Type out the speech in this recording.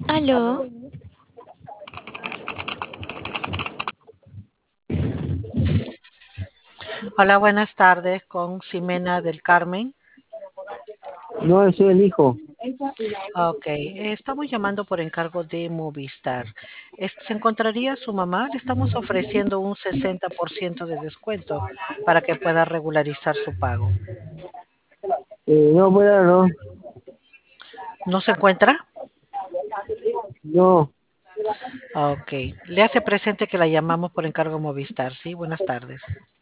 Aló, Hola, buenas tardes con Ximena del Carmen. No, soy el hijo. Ok, estamos llamando por encargo de Movistar. ¿Se encontraría su mamá? Le estamos ofreciendo un 60% de descuento para que pueda regularizar su pago. No, bueno, no. ¿No se encuentra? No, Ok, le hace presente que la llamamos por encargo Movistar, ¿sí? Buenas tardes.